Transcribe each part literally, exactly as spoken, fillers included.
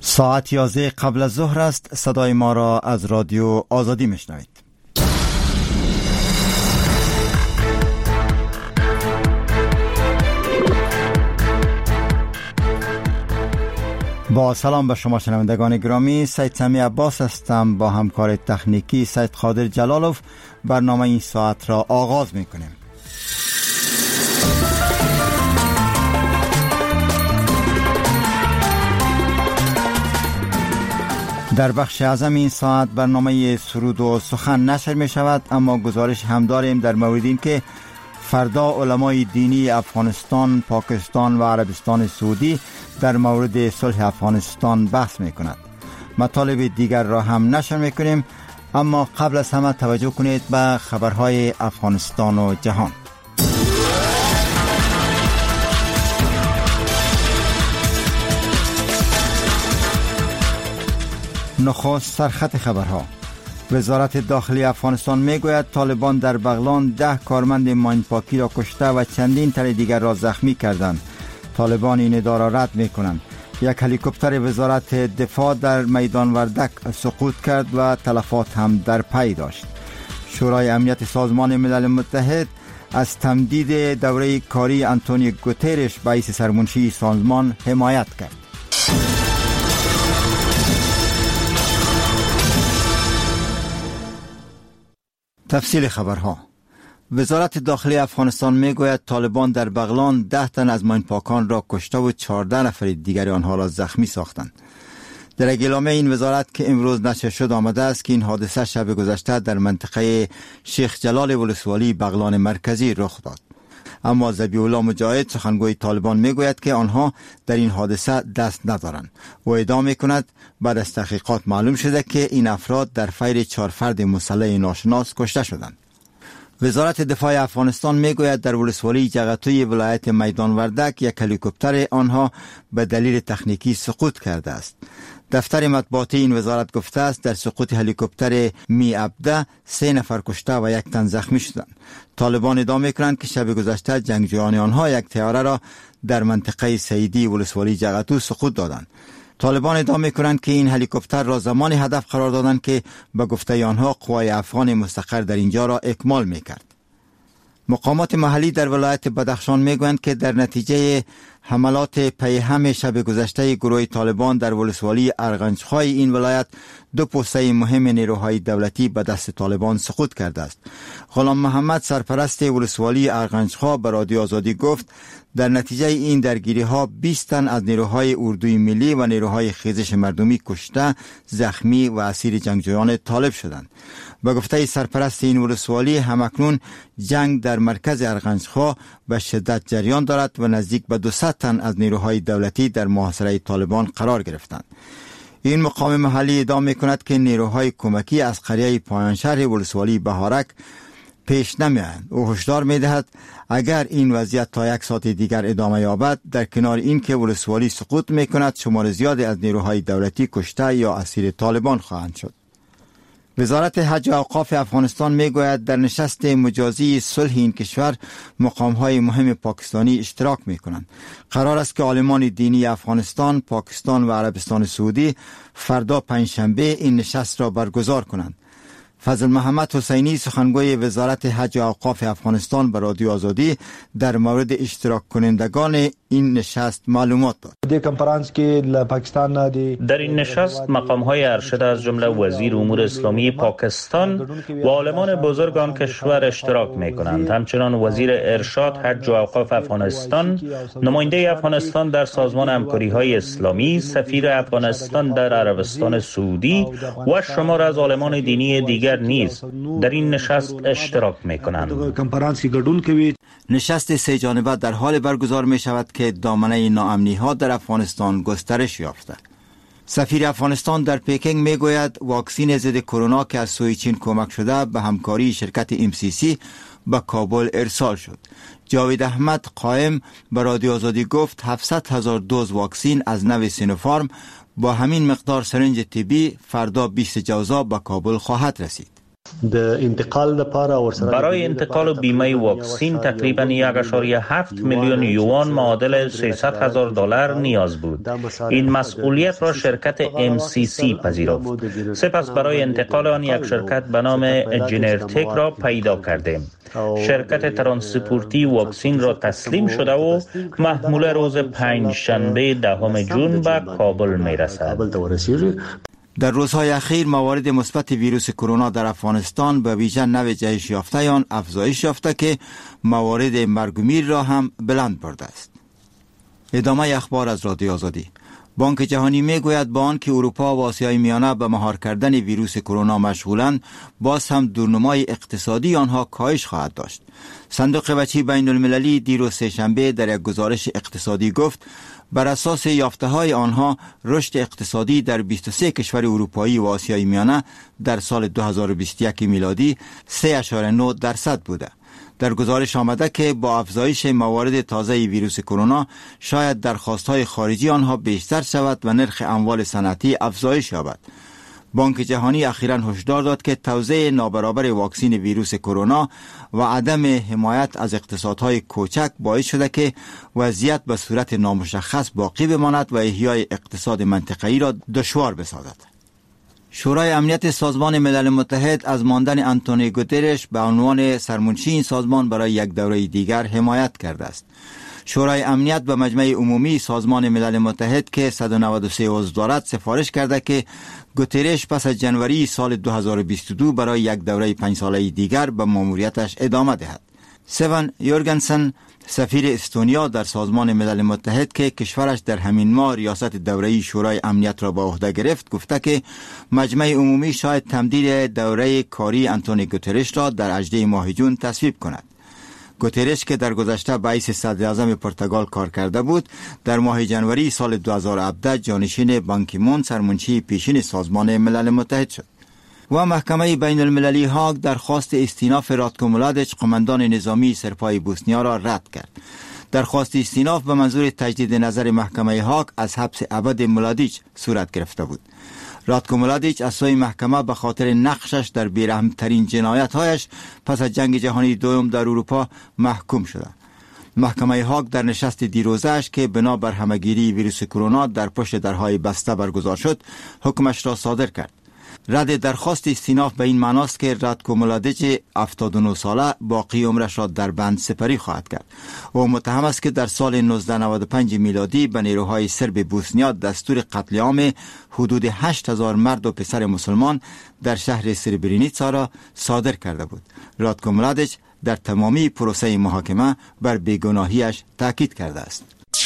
ساعت یازده قبل از ظهر است. صدای ما را از رادیو آزادی میشنوید. با سلام به شما شنوندگان گرامی، سید سمی عباس هستم. با همکار تکنیکی سید قادر جلالوف برنامه این ساعت را آغاز میکنیم. در بخش اعظم این ساعت برنامه سرود و سخن نشر می شود، اما گزارش هم داریم در مورد این که فردا علمای دینی افغانستان، پاکستان و عربستان سعودی در مورد صلح افغانستان بحث می کند. مطالب دیگر را هم نشر می کنیم، اما قبل از همه توجه کنید به خبرهای افغانستان و جهان. نخست سرخط خبرها. وزارت داخلی افغانستان میگوید طالبان در بغلان ده کارمند ماینپاکی را کشته و چندین تن دیگر را زخمی کردند. طالبان این ادعا را رد میکنند. یک هلیکوپتر وزارت دفاع در میدان وردک سقوط کرد و تلفات هم در پی داشت. شورای امنیت سازمان ملل متحد از تمدید دوره کاری آنتونیو گوترش رئیس سرمنشی سازمان حمایت کرد. تفصیل خبرها. وزارت داخلی افغانستان میگوید طالبان در بغلان ده تن از ماینپاکان را کشته و چهارده نفر دیگر آنها را زخمی ساختند. در اعلامیه این وزارت که امروز نشر شد آمده است که این حادثه شب گذشته در منطقه شیخ جلال ولسوالی بغلان مرکزی رخ داد. اما ذبیح الله مجاهد سخنگوی طالبان میگوید که آنها در این حادثه دست ندارند و ادعا میکند بعد از تحقیقات معلوم شده که این افراد در فیر چهار فرد مسلح ناشناس کشته شدند. وزارت دفاع افغانستان میگوید در ولسوالی جغتوی ولایت میدان وردک یک هلیکوپتر آنها به دلیل تکنیکی سقوط کرده است. دفتر مطبوعاتی این وزارت گفته است در سقوط هلیکوپتر می عبده سه نفر کشته و یک تن زخمی شدند. طالبان ادعا میکنند که شب گذشته جنگجویان آنها یک طیاره را در منطقه سیدی ولسوالی جغتو سقوط دادند. طالبان ادعا میکنند که این هلیکوپتر را زمان هدف قرار دادند که به گفته آنها قوای افغان مستقر در اینجا را اکمال میکرد. مقامات محلی در ولایت بدخشان میگویند که در نتیجه حملات پیهم شب گذشته گروه طالبان در ولسوالی ارغنجخای این ولایت دو پوسته مهم نیروهای دولتی به دست طالبان سقوط کرده است. غلام محمد سرپرست ولسوالی ارغنجخا به رادیو آزادی گفت در نتیجه این درگیری ها بیست تن از نیروهای اردوی ملی و نیروهای خیزش مردمی کشته، زخمی و اسیر جنگجویان طالب شدند. به گفته سرپرست این ولسوالی همکنون جنگ در مرکز ارغنجخا به شدت جریان دارد و نزدیک به دویست تن از نیروهای دولتی در محاصره طالبان قرار گرفتند. این مقام محلی ادعا می‌کند که نیروهای کمکی از قریه پایان شهر ولسوالی بهارک پیش نمی‌آیند. او هشدار می‌دهد اگر این وضعیت تا یک ساعت دیگر ادامه یابد در کنار این که ولسوالی سقوط می‌کند شمار زیادی از نیروهای دولتی کشته یا اسیر طالبان خواهند شد. وزارت حج و اوقاف افغانستان میگوید در نشست مجازی صلح این کشور مقام‌های مهم پاکستانی اشتراک میکنند. قرار است که عالمان دینی افغانستان، پاکستان و عربستان سعودی فردا پنجشنبه این نشست را برگزار کنند. فضل محمد حسینی سخنگوی وزارت حج و اوقاف افغانستان به رادیو آزادی در مورد اشتراک کنندگان این نشست معلومات داد. در این نشست مقام‌های ارشد از جمله وزیر امور اسلامی پاکستان و عالمان بزرگ آن کشور اشتراک می‌کنند. همچنان وزیر ارشاد حج و اوقاف افغانستان، نماینده افغانستان در سازمان همکاری‌های اسلامی، سفیر افغانستان در عربستان سعودی و شمار از عالمان دینی دیگر نیز در این نشست اشتراک می‌کنند. نشست سه جانبه در حال برگزار می شود که دامنه ناامنی ها در افغانستان گسترش یافته. سفیر افغانستان در پکینگ می گوید واکسین ضد کرونا که از سوی چین کمک شده به همکاری شرکت ام سی سی به کابل ارسال شد. جاوید احمد قائم به رادیو آزادی گفت هفتصد هزار دوز واکسین از نوع سینوفارم با همین مقدار سرنج طبی فردا بیست جوزا به کابل خواهد رسید. برای انتقال بیمه واکسین تقریباً یک و هفت میلیون یوان معادل سیصد هزار دلار نیاز بود. این مسئولیت را شرکت ام سی سی پذیرفت. سپس برای انتقال آن یک شرکت به نام جنرتک را پیدا کردیم. شرکت ترانسپورتی واکسین را تسلیم شده و محموله روز پنج شنبه دهم جون به کابل می رسد. در روزهای اخیر موارد مثبت ویروس کرونا در افغانستان به ویژه نوع جهش یافته آن افزایش یافته که موارد مرگ و میر را هم بلند برده است. ادامه اخبار از رادیو آزادی. بانک جهانی می گوید با آن که اروپا و آسیای میانه به مهار کردن ویروس کرونا مشغولند، باز هم دورنمای اقتصادی آنها کاهش خواهد داشت. صندوق بچه بین المللی دیروز سه‌شنبه در یک گزارش اقتصادی گفت بر اساس یافته‌های آنها رشد اقتصادی در بیست و سه کشور اروپایی و آسیای میانه در سال دو هزار و بیست و یک میلادی سه و نه درصد بوده. در گزارش آمده که با افزایش موارد تازه ویروس کرونا شاید درخواست‌های خارجی آنها بیشتر شود و نرخ اموال صنعتی افزایش یابد. بانک جهانی اخیراً هشدار داد که توزیع نابرابر واکسین ویروس کرونا و عدم حمایت از اقتصادهای کوچک باعث شده که وضعیت به صورت نامشخص باقی بماند و احیای اقتصاد منطقه‌ای را دشوار بسازد. شورای امنیت سازمان ملل متحد از ماندن آنتونیو گوترش به عنوان سرمنشی این سازمان برای یک دوره دیگر حمایت کرده است. شورای امنیت به مجمع عمومی سازمان ملل متحد که صد و نود و سه عضو دارد سفارش کرده که گوترش پس از جنوری سال دو هزار و بیست و دو برای یک دوره پنج ساله دیگر به ماموریتش ادامه دهد. سوان یورگنسن سفیر استونیا در سازمان ملل متحد که کشورش در همین ماه ریاست دوره‌ای شورای امنیت را به عهده گرفت گفته که مجمع عمومی شاید تمدید دوره کاری آنتونیو گوترش را در هجدهم ماه جون تصویب کند. گوترش که در گذشته به حیث صدر اعظم پرتغال کار کرده بود، در ماه جنوری سال دو هزار و هفده جانشین بان کی مون سرمنشی پیشین سازمان ملل متحد شد. و محکمه بین المللی هاگ درخواست استیناف راتکو ملادیچ قماندان نظامی سرپای بوسنیا را رد کرد. درخواست استیناف به منظور تجدید نظر محکمه هاگ از حبس ابد ملادیچ صورت گرفته بود. راتکو ملادیچ از سوی محکمه به خاطر نقشش در بیرحم‌ترین جنایت‌هایش پس از جنگ جهانی دوم در اروپا محکوم شده. محکمه هاگ در نشست دیروزش که بنا بر همگیری ویروس کرونا در پشت درهای بسته برگزار شد، حکمش را صادر کرد. رد درخواست استیناف به این معناست که راتکو ملادیچ هفتاد و نه ساله باقی عمرش را در بند سپری خواهد کرد. او متهم است که در سال نوزده نود و پنج میلادی به نیروهای سرب بوسنیا دستور قتل عام حدود هشت هزار مرد و پسر مسلمان در شهر سربرینیتسا را صادر کرده بود. راتکو ملادیچ در تمامی پروسه محاکمه بر بیگناهیش تاکید کرده است.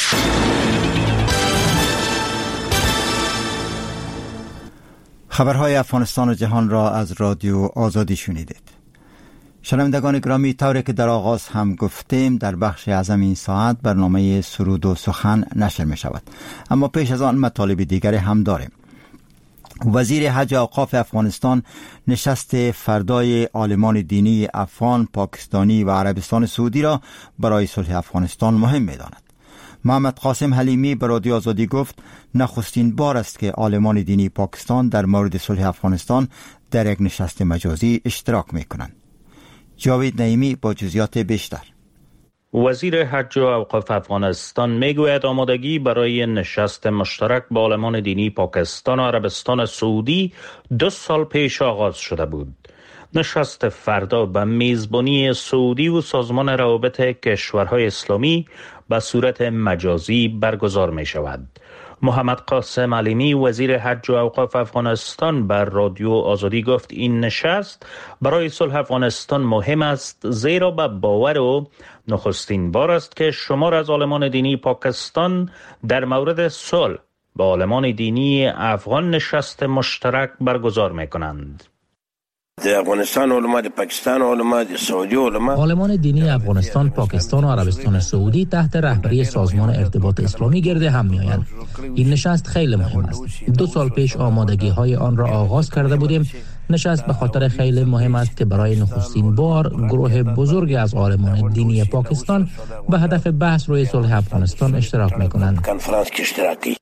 خبرهای افغانستان و جهان را از رادیو آزادی شنیدید. شنوندگان گرامی، طوری که در آغاز هم گفتیم در بخش اعظم این ساعت برنامه سرود و سخن نشر می شود، اما پیش از آن مطالب دیگری هم داریم. وزیر حج و اوقاف افغانستان نشست فردای عالمان دینی افغان، پاکستانی و عربستان سعودی را برای صلح افغانستان مهم می داند. محمد قاسم حلیمی به رادیو آزادی گفت نخستین بار است که عالمان دینی پاکستان در مورد صلح افغانستان در یک نشست مجازی اشتراک می کنند. جاوید نعیمی با جزئیات بیشتر. وزیر حج و اوقاف افغانستان میگوید آمادگی برای نشست مشترک با عالمان دینی پاکستان و عربستان سعودی دو سال پیش آغاز شده بود. نشست فردا به میزبانی سعودی و سازمان روابط کشورهای اسلامی به صورت مجازی برگزار می شود. محمد قاسم حلیمی وزیر حج و اوقاف افغانستان بر رادیو آزادی گفت این نشست برای صلح افغانستان مهم است، زیرا به باور او نخستین بار است که شمار از عالمان دینی پاکستان در مورد صلح با عالمان دینی افغان نشست مشترک برگزار می کنند. افغانستان علما، پاکستان علما، سعودی علما، عالمان دینی افغانستان، پاکستان و عربستان سعودی تحت رهبری سازمان ارتباط اسلامی گرد هم میآیند. این نشست خیلی مهم است. دو سال پیش آمادگی های آن را آغاز کرده بودیم. نشست به خاطر خیلی مهم است که برای نخستین بار گروه بزرگ از عالمان دینی پاکستان به هدف بحث روی صلح افغانستان اشتراک میکنند.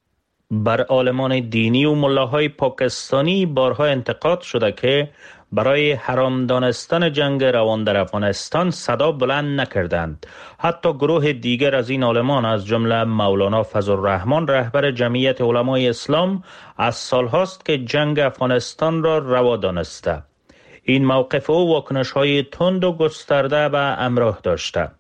بر عالمان دینی و ملاهای پاکستانی بارها انتقاد شده که برای حرام دانستن جنگ روان در افغانستان صدا بلند نکردند. حتی گروه دیگر از این عالمان از جمله مولانا فضل الرحمن رهبر جمعیت علمای اسلام از سالهاست که جنگ افغانستان را روا دانسته. این موقف او واکنش‌های تند و گسترده به همراه داشته.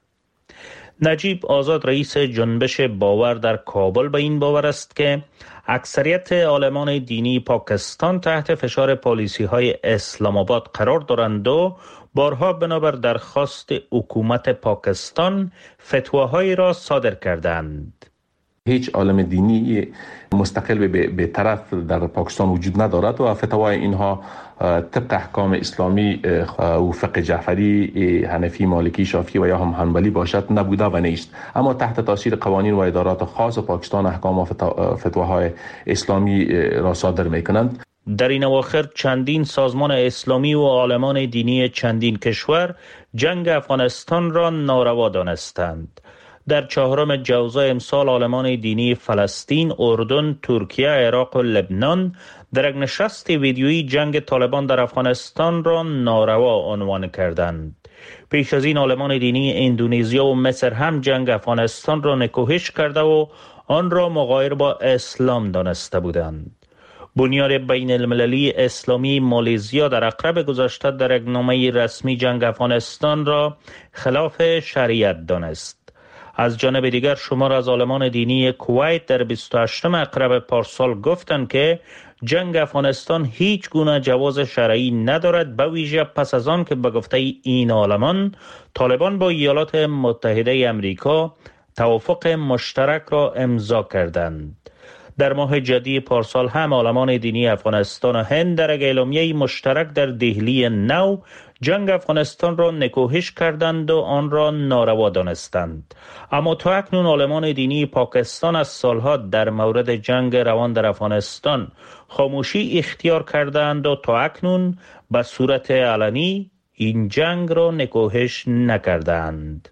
نجیب آزاد رئیس جنبش باور در کابل به این باور است که اکثریت عالمان دینی پاکستان تحت فشار پالیسی‌های اسلام آباد قرار دارند و بارها بنابر درخواست حکومت پاکستان فتواهایی را صادر کردند. هیچ عالم دینی مستقل به طرف در پاکستان وجود ندارد و فتوای اینها طبق احکام اسلامی و فقه جعفری، حنفی، مالکی، شافعی و یا هم حنبلی باشد نبوده و نیست، اما تحت تاثیر قوانین و ادارات خاص پاکستان احکام و فتواهای اسلامی را صادر میکنند. در این اواخر چندین سازمان اسلامی و عالمان دینی چندین کشور جنگ افغانستان را ناروا دانستند. در چهارم جوزای امسال عالمان دینی فلسطین، اردن، ترکیه، عراق و لبنان در یک نشست ویدیویی جنگ طالبان در افغانستان را ناروا عنوان کردند. پیش از این عالمان دینی اندونزیا و مصر هم جنگ افغانستان را نکوهش کرده و آن را مغایر با اسلام دانسته بودند. بنیاد بین المللی اسلامی مالزیا در اقرب گذشته در یک نامه رسمی جنگ افغانستان را خلاف شریعت دانست. از جانب دیگر شمار از عالمان دینی کویت در بیست و هشتم اکرب پارسال گفتند که جنگ افغانستان هیچ گونه جواز شرعی ندارد، به ویژه پس از آن که به گفته این عالمان طالبان با ایالات متحده امریکا توافق مشترک را امضا کردند. در ماه جدی پارسال هم عالمان دینی افغانستان و هند در یک اعلامیه مشترک در دهلی نو جنگ افغانستان را نکوهش کردند و آن را ناروا دانستند. اما تا اکنون عالمان دینی پاکستان از سالها در مورد جنگ روان در افغانستان خاموشی اختیار کردند و تا اکنون به صورت علنی این جنگ را نکوهش نکردند.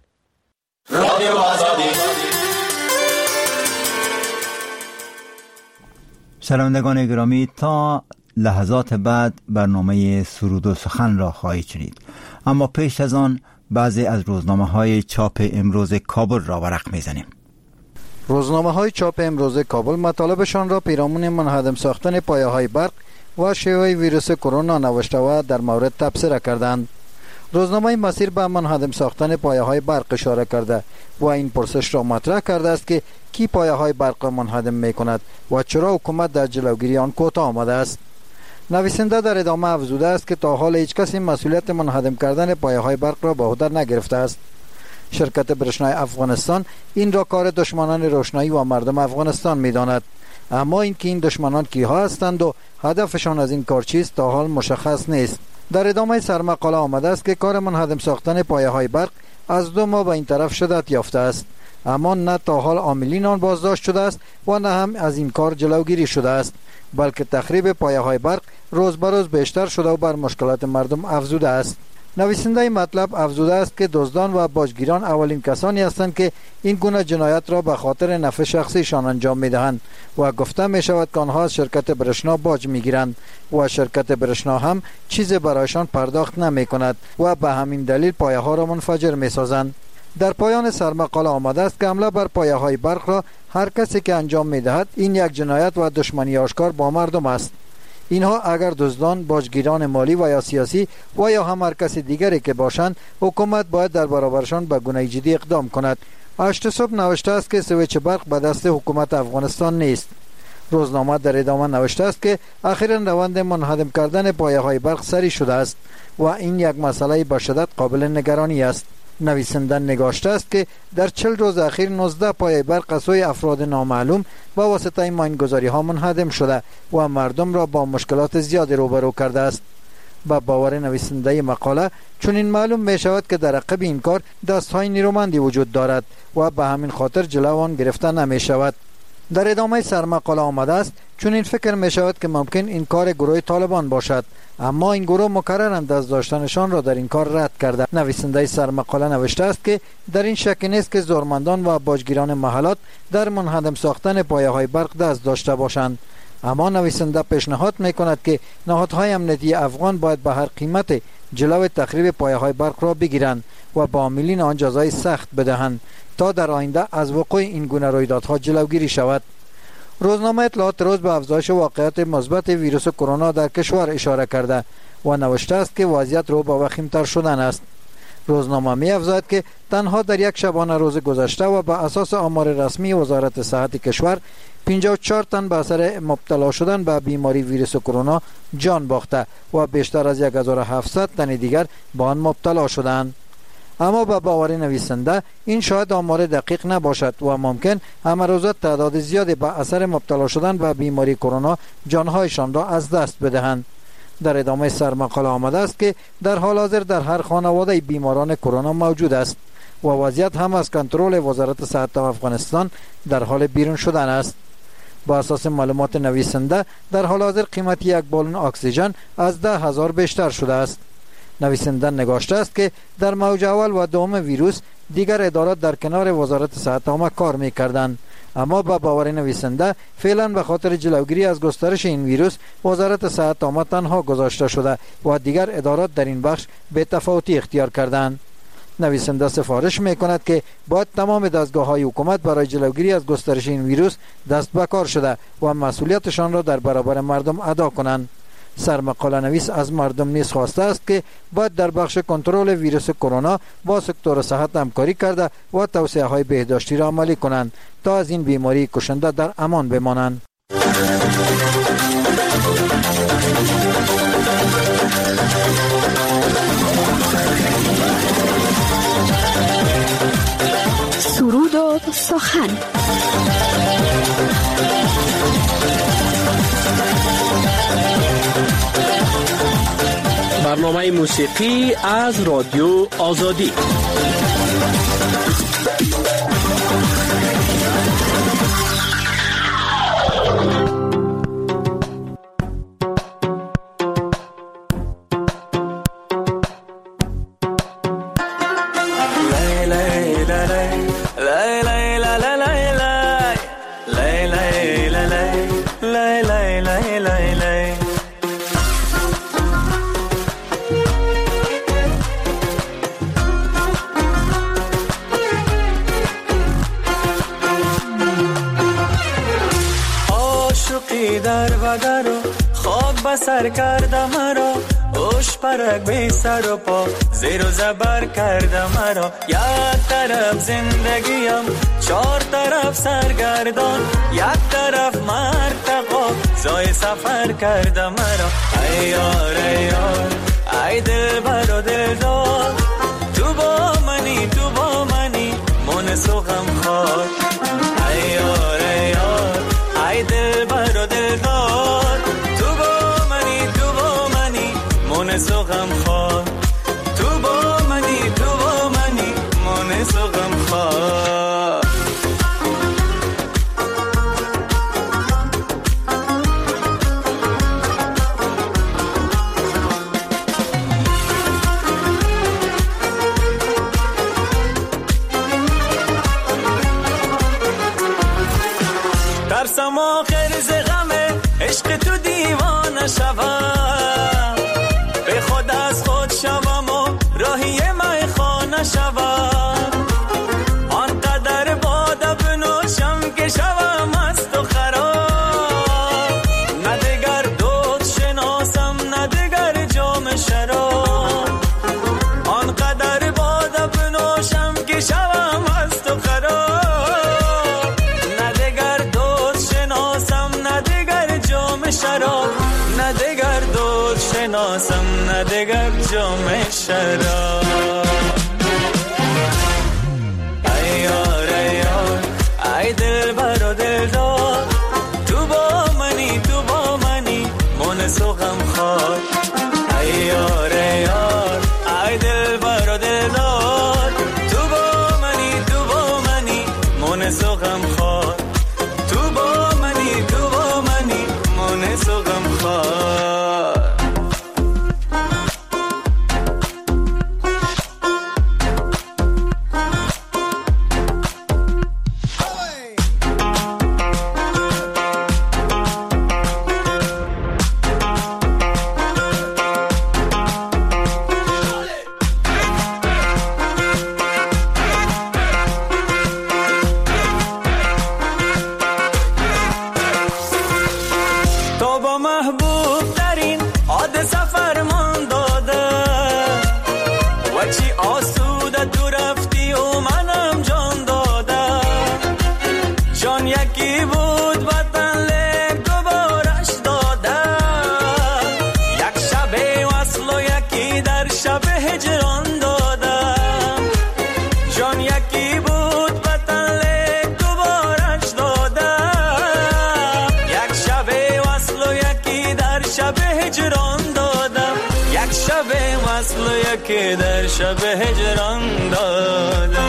شنوندگان گرامی، تا لحظات بعد برنامه سرود و سخن را خواهید شنید، اما پیش از آن بعضی از روزنامه های چاپ امروز کابل را ورق میزنیم. روزنامه های چاپ امروز کابل مطالبشان را پیرامون منهدم ساختن پایه های برق و شیوع ویروس کرونا نوشته و در مورد تبصره کردند. روزنامه مسیر به منهدم ساختن پایه های برق اشاره کرده و این پرسش را مطرح کرده است که کی پایه های برق را منهدم می کند و چرا حکومت در جلوگیری آن کوتاه آمده است. نویسنده در ادامه افزوده است که تا حال هیچ کسی مسئولیت منهدم کردن پایه های برق را به عهده نگرفته است. شرکت برشنای افغانستان این را کار دشمنان روشنایی و مردم افغانستان می داند، اما اینکه این دشمنان کیها هستند و هدفشان از این کار چیست تا حال مشخص نیست. در ادامه سرمقاله آمده است که کار منهدم ساختن پایه های برق از دو ماه به این طرف شدت یافته است، اما نه تا حال عاملین آن بازداشت شده است و نه هم از این کار جلوگیری شده است، بلکه تخریب پایه های برق روز به روز بیشتر شده و بر مشکلات مردم افزوده است. نویسنده مطلب افزوده است که دزدان و باجگیران اولین کسانی هستند که این گونه جنایت را به خاطر نفع شخصیشان انجام می‌دهند و گفته می شود که آنها از شرکت برشنا باج می‌گیرند و شرکت برشنا هم چیزی برایشان پرداخت نمی‌کند و به همین دلیل پایه ها را منفجر می‌سازند. در پایان سرمقاله آمده است که حمله بر پایه های برق را هر کسی که انجام می‌دهد این یک جنایت و دشمنی آشکار با مردم است. اینها اگر دزدان، باجگیران مالی و یا سیاسی و یا هم هر کسی دیگری که باشند، حکومت باید در برابرشان به گونه جدی اقدام کند. هشت صبح نوشته است که سویچ برق به دست حکومت افغانستان نیست. روزنامه در ادامه نوشته است که اخیراً روند منهدم کردن پایه های برق سری شده است و این یک مسئله به شدت قابل نگرانی است. نویسنده نگاشته است که در چهل روز اخیر نوزده پایه برق از سوی افراد نامعلوم با واسطه ماینگذاری ها منهدم شده و مردم را با مشکلات زیادی روبرو کرده است. با باور نویسنده مقاله چنین معلوم می شود که در عقب این کار دست های نیرومندی وجود دارد و به همین خاطر جلو آن گرفته نمی شود. در ادامه سرمقاله آمده است چون این فکر می شود که ممکن این کار گروه طالبان باشد، اما این گروه مکرراً دست داشتنشان را در این کار رد کرده. نویسنده سرمقاله نوشته است که در این شک نیست که زورمندان و باجگیران محلات در منهدم ساختن پایه‌های برق دست داشته باشند، اما نویسنده پیشنهاد می کند که نهادهای امنیتی افغان باید به هر قیمت جلوی تخریب پایه‌های برق را بگیرند و با عاملین آن جزای سخت بدهند تا در آینده از وقوع این گونه رویدادها جلوگیری شود. روزنامه اطلاعات روز به افزایش واقعیت مثبت ویروس کرونا در کشور اشاره کرده و نوشته است که وضعیت رو به وخیم‌تر شدن است. روزنامه می افزاید که تنها در یک شبانه روز گذشته و به اساس آمار رسمی وزارت صحت کشور پنجاه و چهار تن به اثر مبتلا شدن به بیماری ویروس کرونا جان باخته و بیشتر از یک هزار و هفتصد تن دیگر به آن مبتلا شدند. اما به باور نویسنده این شاید آمار دقیق نباشد و ممکن همه روزه تعداد زیادی به اثر مبتلا شدن به بیماری کرونا جانهایشان را از دست بدهند. در ادامه سرمقاله آمده است که در حال حاضر در هر خانواده بیماران کرونا موجود است و وضعیت هم از کنترل وزارت صحت افغانستان در حال بیرون شدن است. با اساس معلومات نویسنده در حال حاضر قیمت یک بالون اکسیژن از ده هزار بیشتر شده است. نویسنده نگاشته است که در موج اول و دوم ویروس دیگر ادارات در کنار وزارت صحت عامه کار می کردند، اما با باور نویسنده فعلا به خاطر جلوگیری از گسترش این ویروس وزارت صحت عامه تنها گذاشته شده و دیگر ادارات در این بخش به تفاوتی اختیار کردند. نویسنده سفارش می کند که باید تمام دستگاه های حکومت برای جلوگیری از گسترش این ویروس دست به کار شده و مسئولیتشان را در برابر مردم ادا کنند. سرمقاله نویس از مردم نیز خواسته است که باید در بخش کنترل ویروس کرونا با سکتور صحت همکاری کرده و توصیه های بهداشتی را عملی کنند تا از این بیماری کشنده در امان بمانند. سرود و سخن. برنامه موسیقی از رادیو آزادی. سر کرده مرا اوش پرک بی سر و پا زیر و زبر کرده مرا یک طرف زندگیم چهار طرف سرگردان یک طرف مرتقا زای سفر کرده مرا ای یار ای یار ای دل بر و دل دار تو با منی تو با منی من سوخم خواد ای یار ای یار ای دل بر و دل دار سو غم خواه تو با منی تو با منی من سو غم خواه ترسم آخر ز غم عشق تو دیوانه شوم شوم آنقدر باده بنوشم که شوم از تو خراب نه دگر دود شناسم نه دگر جام شراب آنقدر باده بنوشم که شوم از تو خراب نه دگر دود شناسم نه دگر جام شراب نه دگر دود شناسم نه دگر جام شراب ای دل بر و دل دار تو با منی تو با منی من سو غم خواد ای یار ای یار ای دل بر و دل دار تو با منی تو با منی من سو غم خواد تو با منی تو با منی محبوب ترین حادثه فرمان داده و چی آسوده تو رفتی و منم جان داده جان یکی بود وطن لیک دوبارش داده یک شب وصل و یکی در شب هجران داده جان یکی بود وطن لیک دوبارش داده یک شب وصل و یکی در شب هجران داده یک شب وصل و یکی در شب هجران داده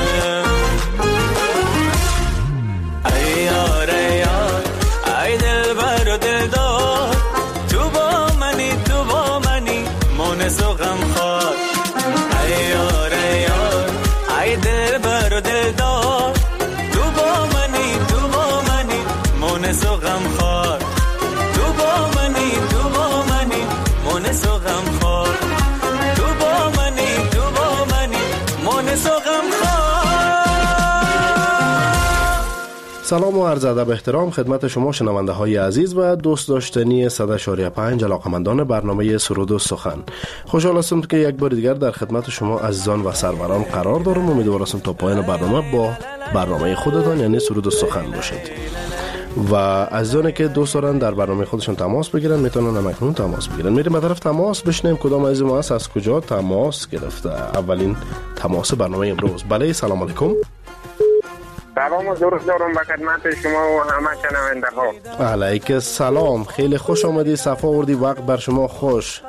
ای یار ای یار ای دل بر و دل دار تو با منی تو با منی مونس و غم خوار ای یار ای یار ای دل بر و دل دار تو با منی تو با منی مونس و غم خوار تو با منی تو با منی مونس و غم خوار تو با منی تو با منی مونس و غم خوار. سلام و عرض ادب احترام خدمت شما شنونده های عزیز و دوست داشتنی صد و اشاریه پنج علاقمندان برنامه سرود و سخن. خوشحال هستم که یک بار دیگر در خدمت شما عزیزان و سروران قرار دارم. امیدوارم تا پایان برنامه با برنامه خودتان یعنی سرود و سخن باشید. و عزیزانی که دوست دارن در برنامه خودشون تماس بگیرن میتونن همکنون تماس بگیرن. میریم به طرف تماس بشنیم کدام عزیز ما هست از کجا تماس گرفته. اولین تماس برنامه امروز. بله سلام علیکم. سلام و درود دارم به خدمت شما و همه شنونده ها. علیک سلام. خیلی خوش آمدی، صفا آوردی، وقت بر شما خوش.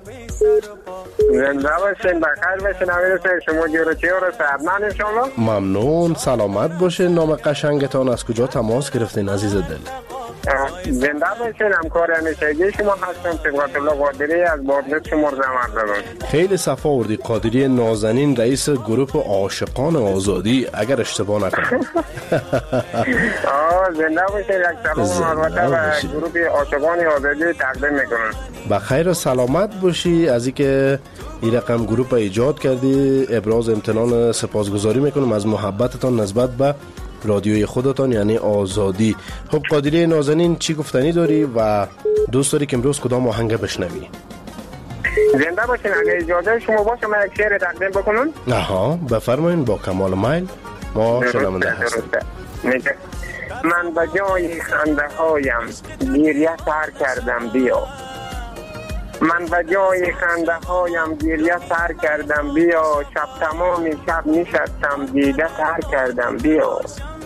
زنده باشین، بخیر باشین. امیدوارم شما جور و چهار صحتمند ان شاء الله. ممنون، سلامت باشین. نام قشنگتان از کجا تماس گرفتین عزیز دل؟ زنده باشین. همکار همیشگی شما هستم صبغت الله قادری از بادغیس شمار زمردان. خیلی صفا آوردی. قادری نازنین رئیس گروه عاشقان آزادی اگر اشتباه نکنم. آه زنده باشین. یک سلام البته به گروه عاشقان آزادی تقدیم میکنم. بخیر و سلامت باشی. از اینکه این رقم گروه ایجاد کردی ابراز امتنان سپاسگزاری میکنم از محبتتان نسبت به رادیوی خودتان یعنی آزادی. خب قادری نازنین چی گفتنی داری و دوست داری که امروز کدام آهنگ بشنوی؟ زنده باشین. اگه اجازه شما باشه من یک شعر تقدیم بکنم. آها بفرمایید. با کمال میل ما شنونده هستیم. من به جای خنده هایم گریه سر کردم بیا. من به جای خنده هایم گریه سر کردم بیا. شب تمام شب نشستم دیده سر کردم بیا.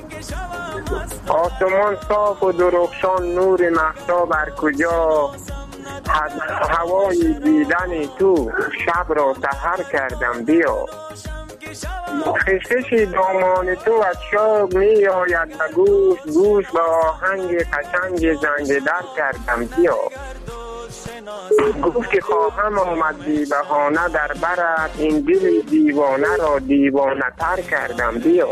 آسمان صاف و درخشان نور مهتاب بر کجا. هوای دیدن تو شب را سحر کردم بیا. خشخش دامان تو از شوق می آید به گوش گوش به آهنگ قشنگ زنگ در کردم بیا. گفت خواهم آمد بی بهانه در برت این دل دیوانه را دیوانه تر کردم بیا.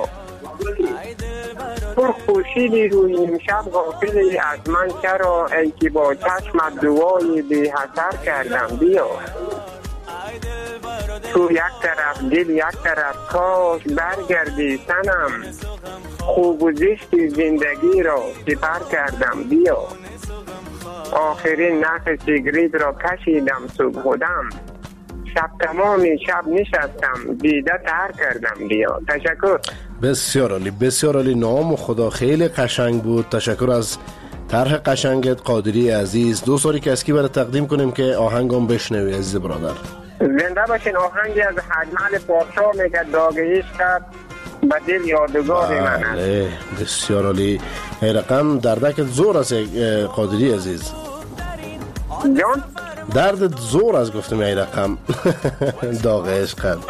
تو خورشیدی روی امشب غافلی از من چرا ای که با چشمت دوای بی اثر کردم بیا. تو یک طرف دل یک طرف کاش برگردی سنم خوب و زشت زندگی را سپر کردم بیا. آخرین نخ سیگریت را کشیدم صبح خودم شب تمامی شب نشستم دیده تر کردم بیا. تشکر. بسیار عالی بسیار عالی. نام خدا خیلی قشنگ بود. تشکر از طرح قشنگت قادری عزیز. دوست داری که از کی برای تقدیم کنیم که آهنگم بشنوی عزیز برادر؟ زنده باشین. آهنگی از حجمل پاشا میگه داغیش کرد به دل یادگار من است. بله بسیار عالی. این رقم دردک زور است قادری عزیز. جان درد زور از گفتم این رقم داغ عشقت.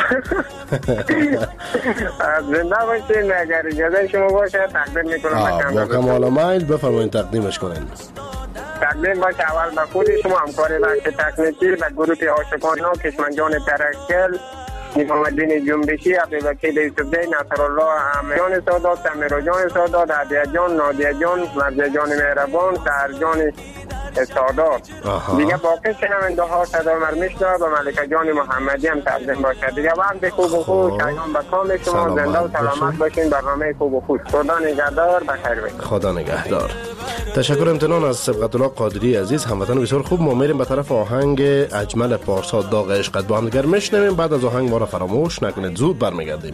زنده باشین. اگر اجازه شما باشه تقدیم میکنم. با کمال میل بفرمایید تقدیمش کنین. تقدیم باشه اول به خود شما همکار بخش تکنیکی به گروه عاشقان ها کشمنجان ترکل امام الدین جنبشی عبدالوکیل یوسفزی نصرالله امیان سادات سمیرا جان سادات عدیه جان نادیه جان مرزیه جان مهربان سهر جان سادات. دیگه باقی شنونده ها صدا مرمیشنا و ملکه جان محمدی هم تقدیم باشه. دیگه وقت خوب و خوش شایان به کام شما زنده و سلامت باشین. برنامه خوب و خوش. خدا نگهدار. بخیر باشین. خدا نگهدار. تشکر امتنان از سبقت الله قادری عزیز، هموطن بسیار خوب. ما میریم به طرف آهنگ اجمل پارسا داغ عشقت با هم دیگر میشنویم. بعد از آهنگ ما را فراموش نکنید، زود برمیگردیم.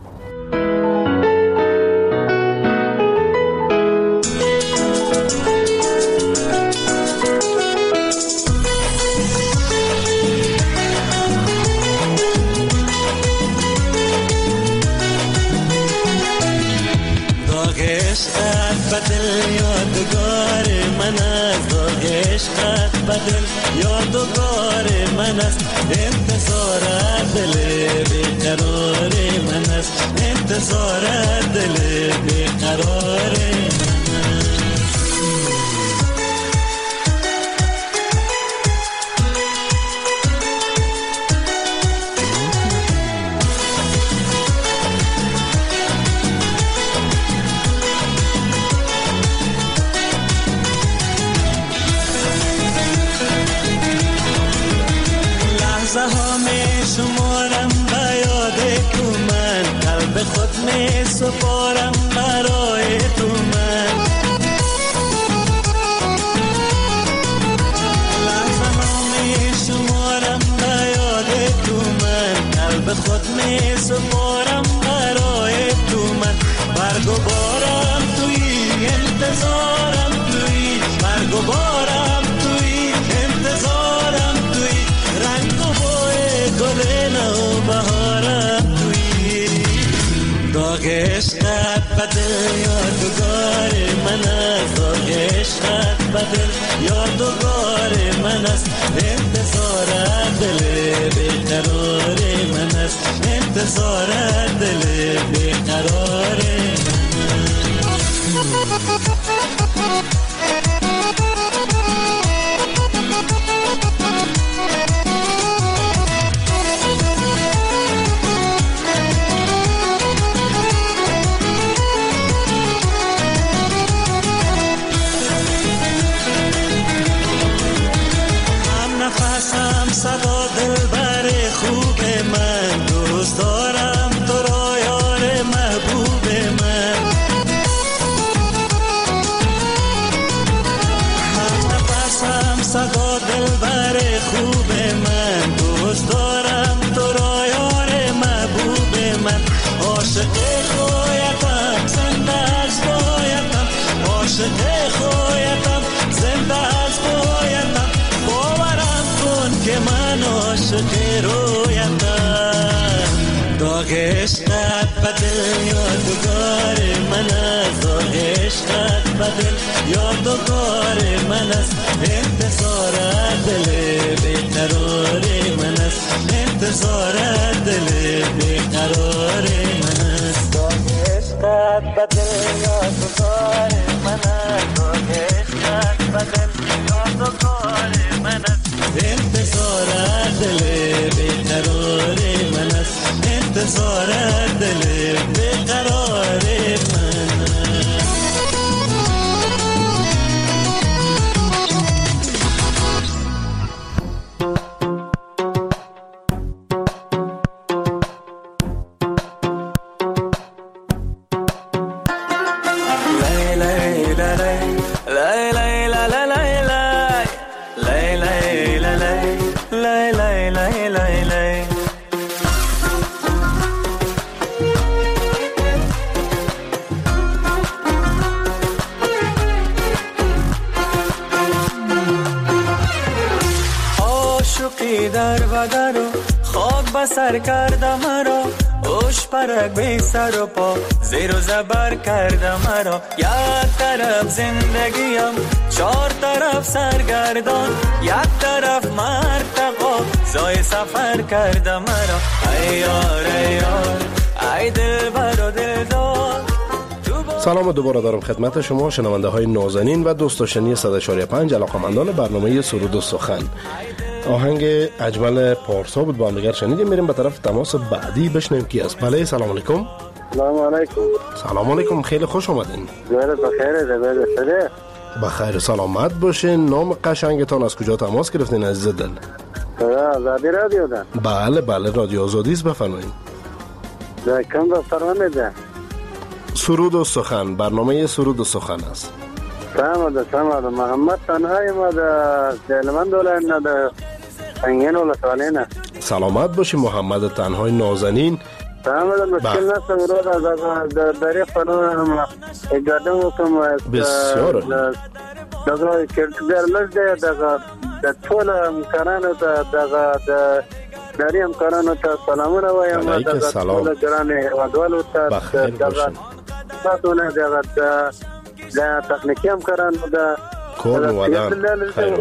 بدل یادگار من است، انتظار دل بیقرار من است، انتظار دل بیقرار من است. شمارم به یاد تو من، قلب خود می سپارم برای تو من. لحظه ها می شمارم به یاد تو من، قلب خود می سپارم برای تو من. برگ و بارم توی انتظارم توی، برگ و بارم توی انتظارم توی، رنگ و گل نو بهارم توی. داغ عشقت بدل یادگار من است، داغ عشقت بدل یادگار من است، انتظار دل بیقرار من است، انتظار دل بیقرار صدا دلبر خوب من، دوست دارم تو را یار محبوب من. هم نفسم صدا دلبر خوب من، دوست دارم تو را یار محبوب من. عاشق خویتم زنده از بایتم، عاشق خویتم زنده از بایتم. باورم کن که من عاشق رویتم. داغ عشقت بدل یادگار من است، داغ عشقت بدل یادگار من است، انتظار دل بیقرار من است، انتظار دل بیقرار من است. داغ عشقت بدل یادگار من است، داغ عشقت بدل یادگار من است، انتظار دل بیقرار من است، انتظار دل بیقرار من است. در بدر و خاک بسر کرده مرا، اوش پرک بی سر و پا زیر و زبر کرده مرا. یک طرف زندگیم چهار طرف سرگردان، یک طرف مرتقا زای سفر کرده مرا. ای یار ای یار ای دل بر و دل دار. سلام دوباره دارم خدمت شما شنونده های نازنین و دوست داشتنی صد و چهار و پنج علاقمندان برنامه سرود و سخن. آهنگ اجمل پارسا بود با هم دیگر شنیدیم. میریم به طرف تماس بعدی بشنویم کی است. بله سلام علیکم. سلام علیکم. سلام علیکم، خیلی خوش آمدین. زهر بخیر. زبر شده بخیر سلامت باشین. نام قشنگتان از کجا تماس گرفتین عزیز دل؟ آزادی رادیو ده. بله بله رادیو آزادی است، بفرمایید. در کم با فرمانده ده. سرود و سخن، برنامه سرود و سخن است. سلام ده سلام محمد تنهایی ما در سلمان ولایت در سنگین ولسوالینه. سلامت باشی محمد تنهای نازنین. سلام ده مشکل نست مراد از در دریق فنون اجادم وکم بسیار دغه کړه لږ دغه د ټول امکانانو ته دغه د دری امکانانو ته سلامونه وایم دغه ټول ګرانه هوادوالو ته دغه تاسو نه دغه د تخنیکی امکانانو د کور ودان خیر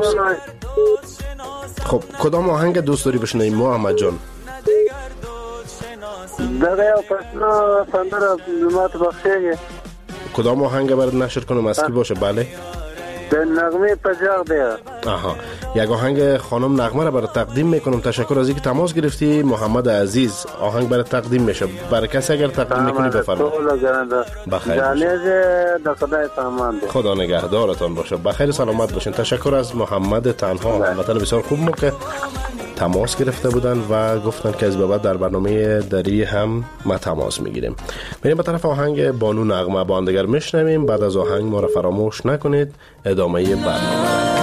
خب کدام آهنگ دوست داری بشنویم محمد جان؟ دغه یو پښتو سندره مات بخښي. کدام آهنگ برات نشر کنم اصلی باشه؟ بله د نغمه پجاق ده. آها یک آهنگ خانم نغمه را برای تقدیم میکنم. تشکر از اینکه تماس گرفتی محمد عزیز. آهنگ برای تقدیم میشه. برای کسی اگر تقدیم میکنی بفرمایید. بخیر باشید. خدا نگهدارتان باشه. بخیر سلامت باشین. تشکر از محمد تنها، هموطن بسیار خوب ما که تماس گرفته بودن و گفتن که از بعد در برنامه دری هم ما تماس میگیریم. بریم به طرف آهنگ بانو نغمه با هم دیگر میشنویم. بعد از آهنگ ما را فراموش نکنید ادامه برنامه.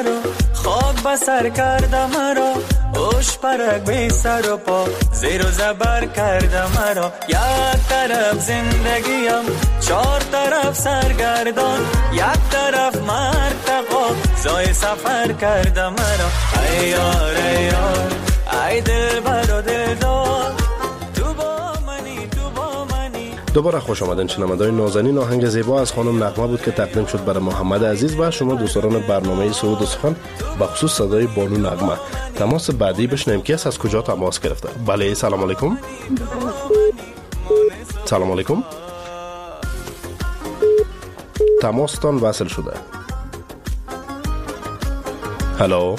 مرا خاک بسر کرده مرا اوش پرک بی سر و پا زیر و زبر کرده مرا یک طرف زندگیم چهار طرف سرگردان یک طرف مرتقا زای سفر کرده مرا ای یار ای یار ای دل بر و دل دار دوباره خوش آمدین شنوندگان نازنین. آهنگ زیبا از خانم نغمه بود که تقدیم شد برای محمد عزیز و شما دوستان برنامه سرود و سخن به خصوص صدای بانو نغمه. تماس بعدی بشنویم کی است، از کجا تماس گرفته. بله سلام علیکم. سلام علیکم. تماستان وصل شده. هلو.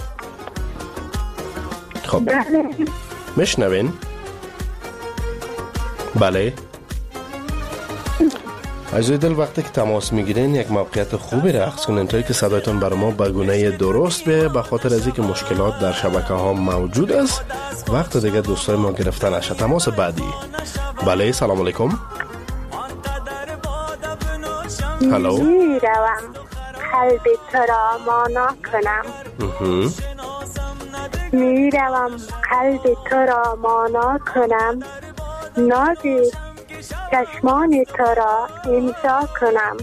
خب میشنوین؟ بله. عزیزای دل، وقتی که تماس میگیرین یک موقعیت خوبی رقص کنین تا که صدایتون برای ما به گونه درست بیه، به خاطر از اینکه مشکلات در شبکه ها موجود است وقت دیگه دوستای ما گرفته نشه. تماس بعدی. بله سلام علیکم. هلو. میروم قلب تو را مانا کنم. میروم قلب تو را مانا کنم، نازی چشمان تو را امضا کنم.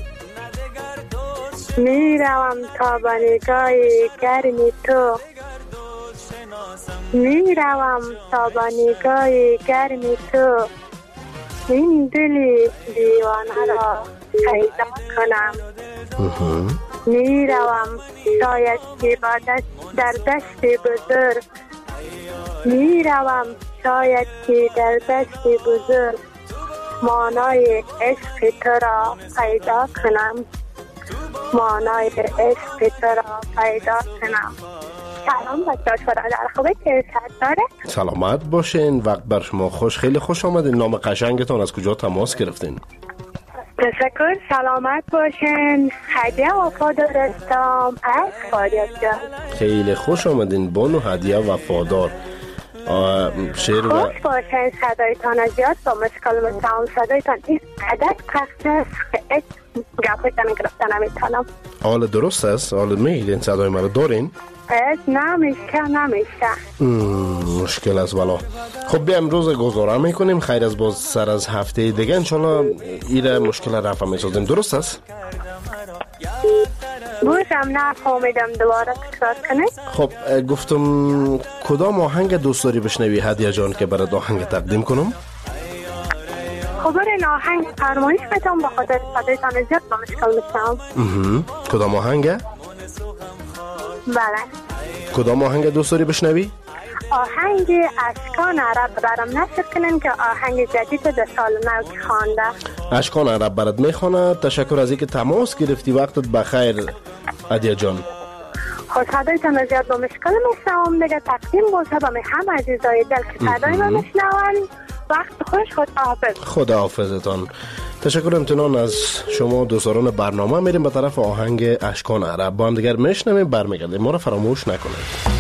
میروم تا به نگاه گرم تو، میروم تا به نگاه گرم تو این دل دیوانه را پیدا کنم. میروم شاید که در دشت بزرگ، میروم شاید که در دشت بزرگ مانای عشق تو را پیدا کنم، مانای عشق تو را پیدا کنم. سلام بچه‌ها، برادر خوبه که صد داره؟ سلامت باشین، وقت بر شما خوش. خیلی خوش آمدین. نام قشنگتون، از کجا تماس گرفتین؟ تشکر، سلامت باشین. هدیه وفادار هستم از فاریاب جان. خیلی خوش آمدین بانو هدیه وفادار. شعر و خوش باشین. صدایتان از یاد با مشکل مستعام صدایتان این قدر پخش است که ایک گفتن گرفته نمیتونم. حال درست است؟ حال میگیدین صدای مرا دارین؟ نمیشه نمیشه مشکل است والا. خب بیا امروز گزاره میکنیم، خیر از باز سر از هفته دیگه انشالله ایره مشکل رفع میسازیم. درست است؟ بوشم نفهمیدم، دوباره تکرار کنید. خب گفتم کدام آهنگ دوست داری بشنوی هدیه جان که برات آهنگ تقدیم کنم؟ خب این آهنگ فرمایش بدم به خاطر صدایتان زیاد با مشکل میشم. کدام آهنگ؟ بله. کدام آهنگ دوست داری بشنوی؟ آهنگ اشکان عرب برام نشد کنن که آهنگ جدید در سال نو که خوانده. اشکان عرب برات میخواند. تشکر از اینکه تماس گرفتی. وقتت بخیر هدیه جان. خود صدایتان زیاد با مشکل میشم دیگه تقدیم باشه به هم عزیزای دل که صدای ما میشنون. وقت خوش، خدا حافظ. خدا حافظتان. تشکر امتنان از شما دوستان برنامه. میریم به طرف آهنگ اشکان عرب، با هم دیگر میشنویم، برمیگردیم. ما را فراموش نکنید.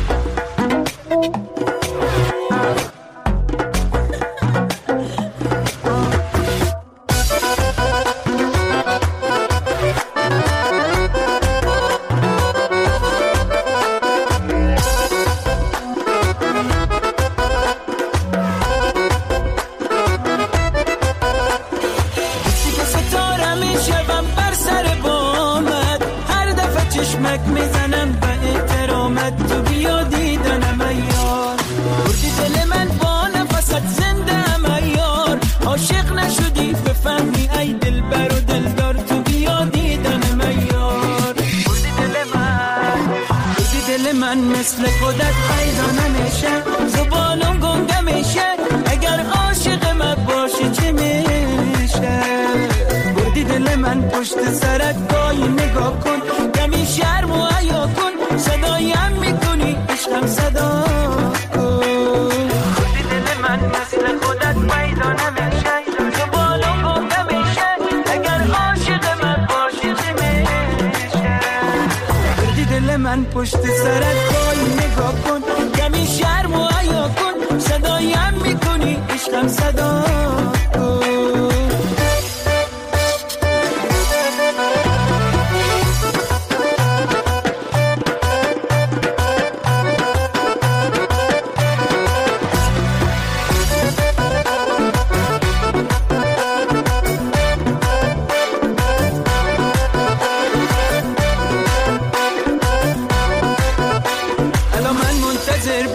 مثل خودت پیدا نمیشه، زبانم گنگه میشه، اگر عاشق من باشی چه میشه؟ بردی دل من پشت سرت، گاهی نگاه کن، کمی شرم و حیا کن، صدایم میکنی عشقم صدا کن. بردی دل من مثل خودت پیدا نمیشه، زبانم گنگه میشه، اگر عاشق من باشی چه میشه؟ بردی دل من پشت سرت، نگاه کن، کمی شرم و حیا کن، صدایم میکنی عشقم صدا کن.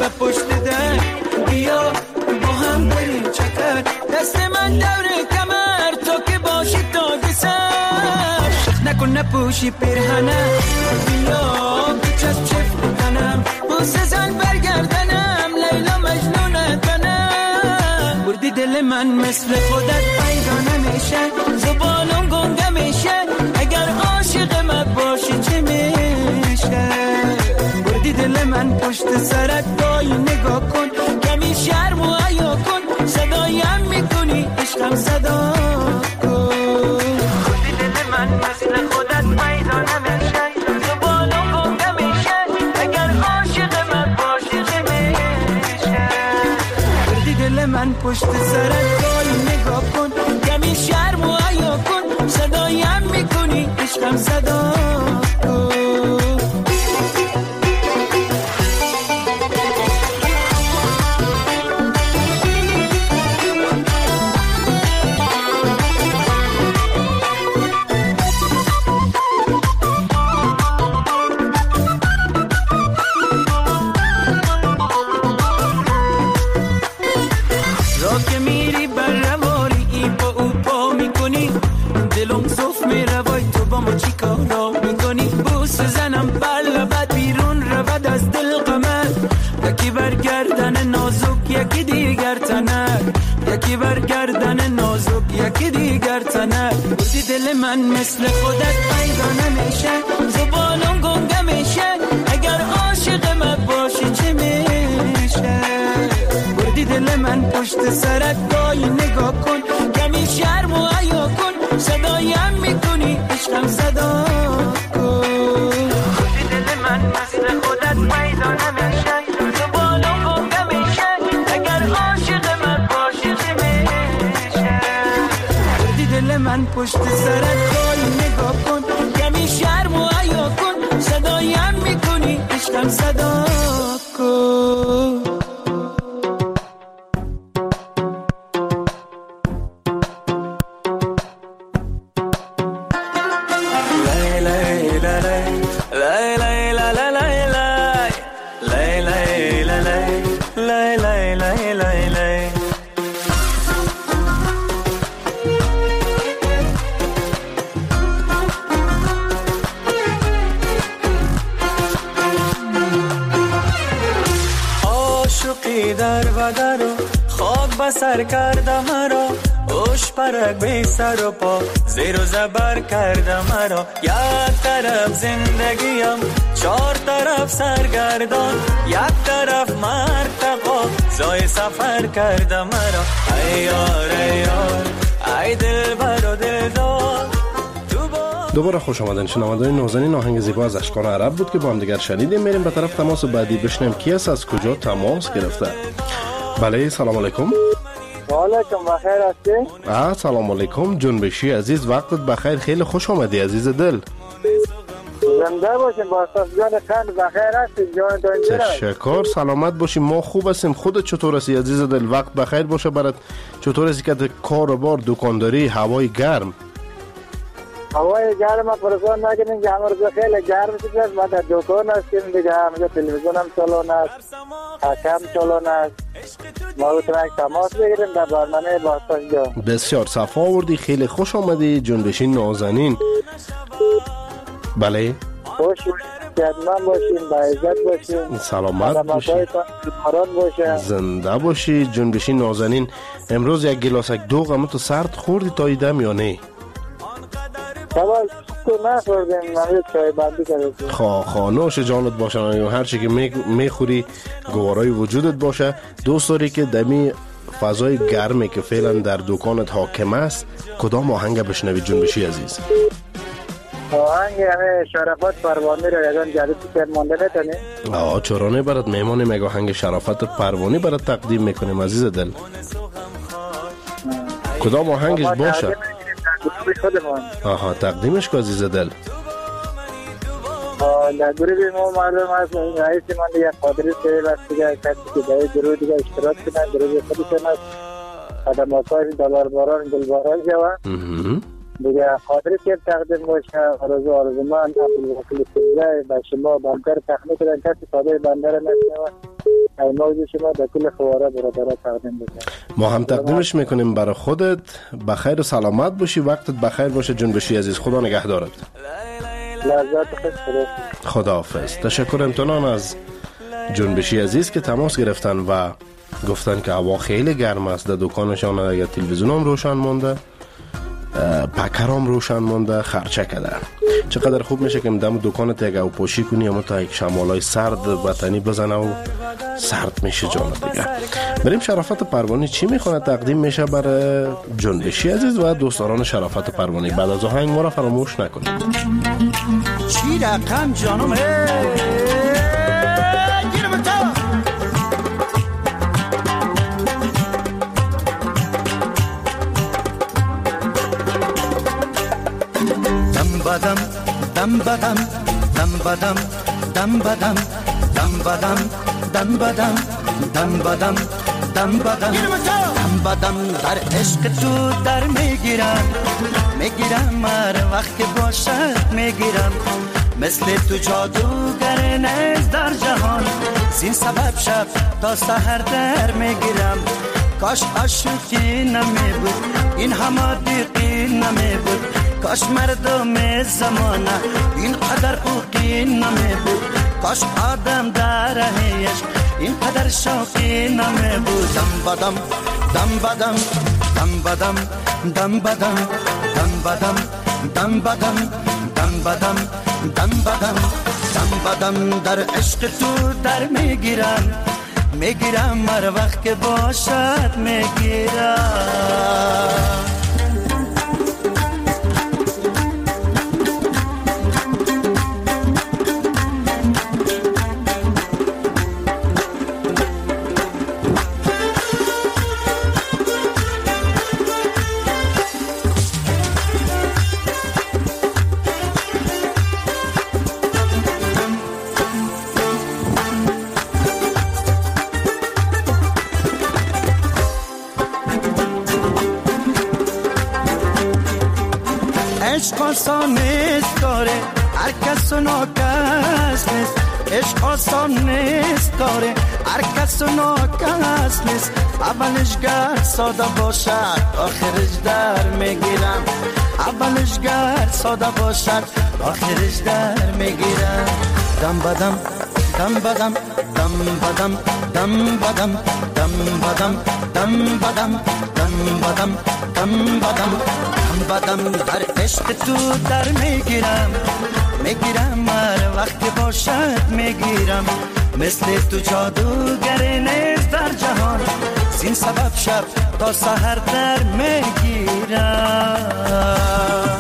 به پشت در بیا با هم بریم چکر دست من دوره کمر تو که باشی تا سر نکن نپوشی پیرهنه بیا بچسب چفت کنم بوسه زن برگردنم لیلا مجنونه کنم بردی دل من مثل خودت پیدا نمیشه زبانم گنگه میشه اگر عاشق من باشی چه میشه بردی دل من پشت سرت دای نگاه کن کمی شرم و حیا کن صدایم میکنی عشقم صدا کن بردی دل من مثل خودت پیدا نمیشه زبانم گنگه میشه اگر عاشق من باشی چه میشه بردی دل من پشت سرت دای نگاه کن کمی شرم و حیا کن صدایم میکنی عشقم صدا کن یکی دیگر تنه یکی برگردن نازک یکی دیگر تنه بودی دل من مثل خودت پیدا نمیشه زبانم گنگه میشه اگر عاشق من باشی چه میشه بودی دل من پشت سرت دای نگاه کن کمی شرم و حیا کن صدایم میکنی عشقم صدا کن بودی دل من مثل خودت پیدا نمیشه زبانم گنگه میشه عاشق من باشی چه میشه بردی دل من پشت سرت دای نگاه کن کمی شرم و حیا کن صدایم میکنی عشقم صدا کن در بدر خاک بسر کرده مرا اوش پرک بی سر و پا زیر و زبر کرده مرا یک طرف زندگیم چهار طرف سرگردان یک طرف مرتقا زای سفر کرده مرا ای یار ای یار ای دل بر و دل دار. دوباره خوش آمدین شنوندگان نازنین. آهنگ زیبا از اشکان عرب بود که با هم دیگر شنیدیم. میریم به طرف تماس بعدی بشنیم کی است از کجا تماس گرفته. بله سلام علیکم. و علیکم بخیر هستی؟ آه سلام علیکم جنبشی عزیز وقتت بخیر خیلی خوش آمدی عزیز دل. زنده باشیم با جان خند بخیر هستی جان تو اینجا. تشکر سلامت باشی ما خوب هستیم. خودت چطور هستی عزیز دل؟ وقت بخیر باشه برات. چطور هستی که کار و بار دکانداری هوای گرم؟ هوای گرم ما پرسان نکنیم که همه روز خیلی گرم شده. ما در دکان هستیم دیگه همینجا تلویزیون هم چالان است حکم چالان است. ما بتونیم تماس بگیریم در برنامه باستان جا. بسیار صفا آوردی خیلی خوش آمدی جنبشی نازنین. بله خوش خدمت باشیم با عزت باشیم سلامت باشیم زنده باشی جنبشی نازنین. امروز یک گلاس یک دو غمه تو سرد خوردی تا ایدم یا نه؟ سوال تو نخوردیم من چای بندی کردیم. خواه خواه نوش جانت باشه هر چی که میخوری گوارای وجودت باشه. دوست داری که دمی فضای گرمی که فعلا در دکانت حاکم است کدام آهنگ بشنوی جنبشی عزیز؟ آهنگ همه شرافت پروانی رو یادم جدید که مانده نتونی؟ آه چرانه برات میمانیم یک آهنگ شرافت پروانی برات تقدیم میکنیم عزیز دل. کدام آهنگش باشه؟ آها تقدیمش که عزیز دل. در گروه ما معلوم است رئیس من دیگه قادری سیب است دیگه کسی که در گروه دیگه اشتراک کنن گروه خودشون است خدمات های دلار باران دل باران جوان دیگه قادری سیب تقدیم باشه. آرزو آرزو من عبدالوکیل سیبزه به شما بانکر تخمیه کردن کسی ساده بنده را نشنوه قیماق شما در کل خواره برادرها تقدیم بکنم. ما هم تقدیمش میکنیم برای خودت. بخیر و سلامت باشی، وقتت بخیر باشه جنبشی عزیز. خدا نگهدارت. لذت خوش. خداحافظ. تشکر امتنان از جنبشی عزیز که تماس گرفتن و گفتن که هوا خیلی گرم است. در دکانشان اگر تلویزیون هم روشن مونده، پکر هم روشن مونده، خرچه کده. چقدر خوب میشه که دم دکانت اگه او پوشی کنی اما تا یک شمالای سرد وطنی بزنه و سرد میشه جان دیگه. بریم شرافت پروانی چی میخونه تقدیم میشه برای جنبشی عزیز و دوستداران شرافت پروانی. بعد از آهنگ ما را فراموش نکنید. چی رقم جانم گیرم تا بدم دم بدم دم بدم دم بدم دم بدم دم بدم دم بدم دم بدم دم بدم در عشق تو در میگیرم میگیرم هر وقت که باشد میگیرم مثل تو جادوگر نیست در جهان زین سبب شب تا سحر در میگیرم کاش عاشقی نمی بود این همه دیقی نمی بود کاش مردم زمانه این قدر اوقی نمی بود کاش آدم در عشق این قدر شوقی نمی بود دم بدم دم بدم دم بدم دم بدم دم بدم دم بدم دم بدم دم بدم دم بدم در عشق تو در میگیرم میگیرم هر وقت که باشد میگیرم عشق آسان نیست کاره هر کس و ناکس نیست عشق آسان نیست کاره هر کس و ناکس نیست اولش گر ساده باشد آخرش در میگیرم اولش گر ساده باشد آخرش در میگیرم دم بدم دم بدم دم بدم دم بدم دم بدم دم بدم دم بدم دم بدم بدم در عشق تو در میگیرم میگیرم هر وقت باشد میگیرم مثل تو جادوگر نیست در جهان زین سبب شب تا سحر در میگیرم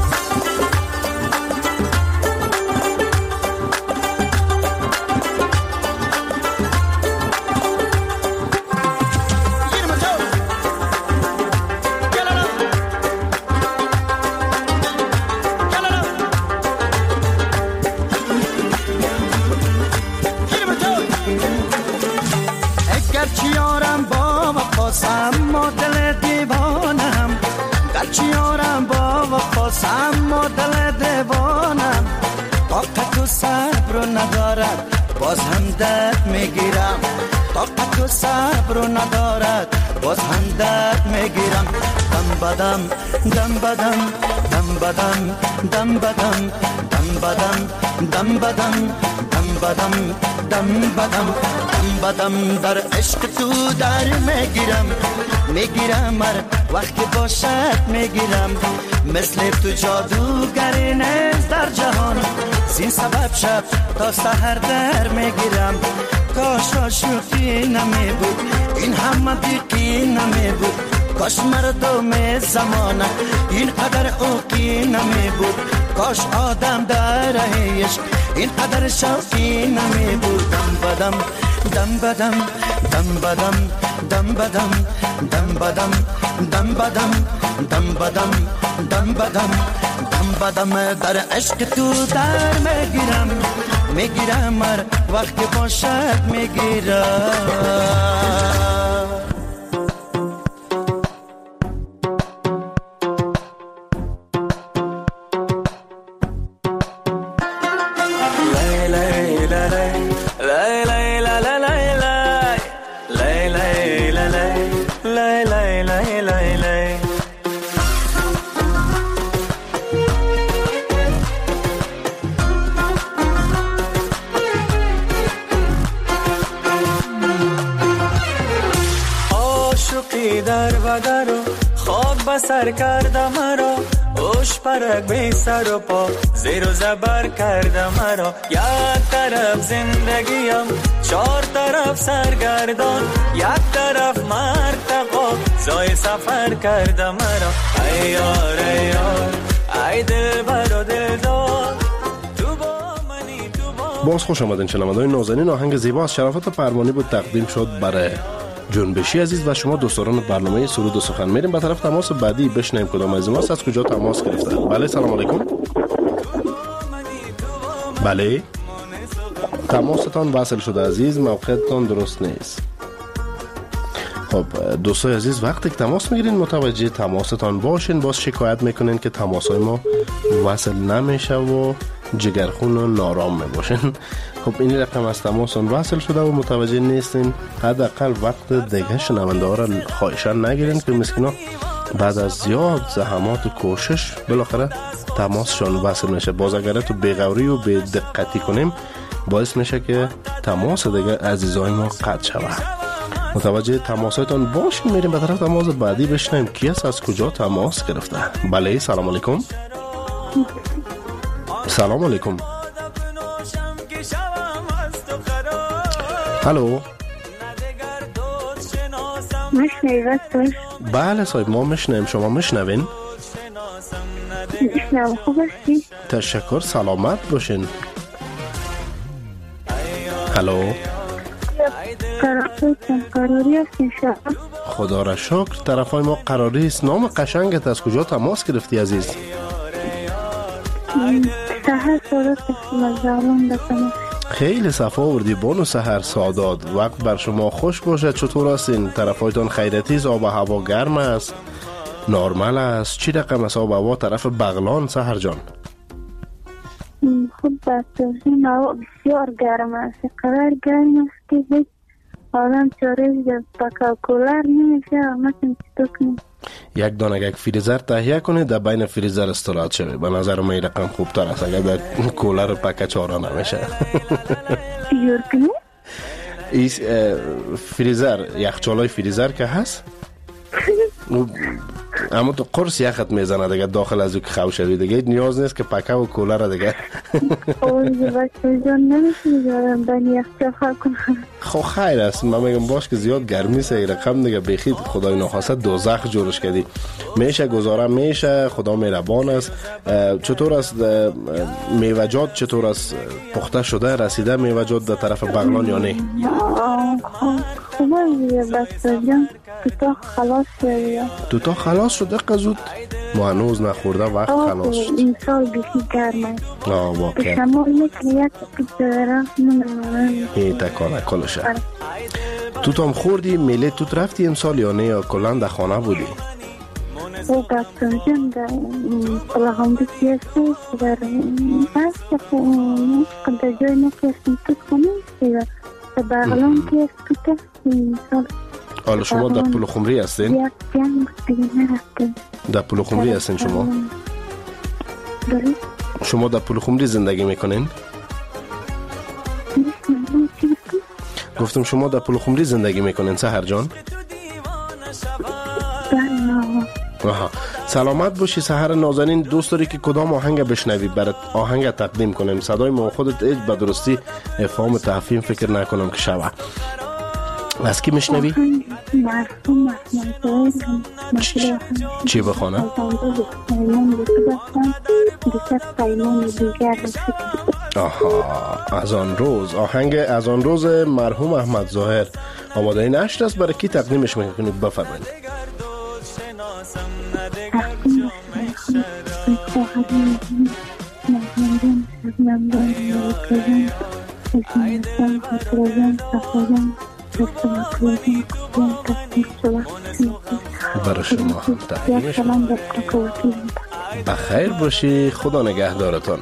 اما دل دیوانم گرچه یارم با وفاست اما دل دیوانم طاقت و صبر رو ندارد باز هم درد میگیرم طاقت و صبر رو ندارد باز هم درد میگیرم دم بدم دم بدم دم بدم دم بدم دم بدم دم بدم دم بدم دم بدم دم بدم در عشق تو در میگیرم میگیرم هر وقت باشد میگیرم مثل تو جادوگری نیست در جهان زین سبب شب تا سحر در میگیرم کاش عاشقی نمی بود این همه دیقی نمی بود کاش مردم زمانه این قدر اوقی نمی بود کاش آدم در عشق این قدر شوقی نمی بود دم بدم دم بدم دم بدم دم بدم دم بدم دم بدم دم بدم دم بدم دم بدم در عشق تو در میگیرم میگیرم هر وقت باشد میگیرم la la la la la la la la به سر کرده مرا اوش پرک بی سر و پا زیر و زبر کرده مرا یک طرف زندگیم چهار طرف سرگردان یک طرف مرتقا زای سفر کرده مرا ای یار ای یار ای دل بر و دل دار باز خوش آمدین شنوندگان نازنین. آهنگ زیبا از شرافت پروانی بود تقدیم شد برای جنبشی عزیز و شما دوستان برنامه سرود و سخن. میریم به طرف تماس بعدی بشنیم کدام از ماست از کجا تماس گرفته. بله سلام علیکم. بله تماستان وصل شده عزیز، موقعتان درست نیست. خب دوستای عزیز وقتی که تماس میگیرین متوجه تماستان باشین، باز شکایت میکنین که تماسای ما وصل نمیشه و جگرخون و نارام میباشین. خب این رقم از تماسون وصل شده و متوجه نیستین، حداقل وقت دیگه شنونده ها را خواهشان نگیرین که مسکینا بعد از زیاد زحمات و کوشش بالاخره تماسشان وصل میشه. باز اگر تو بیغوری و بی دقتی کنیم باعث میشه که تماس دیگه عزیزای ما قطع شود. متوجه تماسایتان باشین. میریم به طرف تماس بعدی بشنیم کی است از کجا تماس گرفته. بله سلام علیکم. سلام علیکم. الو مشنوید؟ بله صاحب ما مشنویم، شما مشنوین؟ مشنویم. خوب هستی؟ تشکر، سلامت باشین. الو قراری هستین شما؟ خدا را شکر طرفای ما قراری است. نام قشنگت از کجا تماس گرفتی عزیز؟ سهر سادات هستیم از زغلان دستم. خیلی صفا آوردی بانو سهر سادات. وقت بر شما خوش باشد. چطور هستین؟ طرفایتان خیرتی است؟ آب و هوا گرم است؟ نرمال است؟ چی رقم است آب و هوا طرف بغلان سهر جان؟ خب بسیاری هوا بسیار گرم است. قرار گرم است که هیچ آدم چاره پاکا کولر نمیشه. مثلا چطور کنیم؟ یک دانه یک فریزر تهیه کنید، در بین فریزر استراحت شوی. به نظر من این رقم خوبتر است اگر در کولر پاکا چاره نمیشه. چیور کنید؟ این فریزر یخچالای فریزر که هست اما تو قرص یخت میزنه دیگه داخل از او که خو شوی دیگه نیاز نیست که پکه و کولر دیگه. اوه بچه جان نمیشه دارم بین یخچال خواهد کنم. خب خیر است. من میگم باش که زیاد گرمی سه رقم دیگه بخید خدای نخواسته دوزخ جورش کردی. میشه گذاره میشه، خدا مهربان است. چطور است میوجات؟ چطور است پخته شده رسیده میوجات در طرف بغلان یا نه؟ خوبه بچه جان تو تا خلاص شده. تو تا خلاص شده قزود؟ ما هنوز نخورده وقت خلاص شد. این سال بیشی گرمه. آه واقعا شما یک یک پیچه دارم این تکانه کلشه. تو تام خوردی میله تو رفتی امسال یا نه یا کلان در خانه بودی؟ او بچه جان در پلاغم بیشی هستی در هست که در جای نکرسیم تو کنیم در بغلان که است تو این سال. حالا شما در پلو خمری هستین؟ در پلو خمری هستین شما؟ بله. شما در پلو خمری زندگی میکنین؟ گفتم شما در پلو خمری زندگی میکنین سهر جان؟ بله. آها. سلامت باشی سهر نازنین. دوست داری که کدام آهنگ بشنوی برات آهنگ تقدیم کنیم؟ صدای ما خودت هیچ به درستی افهام تفهیم فکر نکنم که شوه. از کی میشنوی؟ مرحوم احمد ظاهر. چی بخونه؟ آها از آن روز. آهنگ از آن روز مرحوم احمد ظاهر آماده این نشر است. برای کی تقدیمش میکنید بفرمایید. برای شما هم تقدیمش. بخیر باشی. خدا نگهدارتان.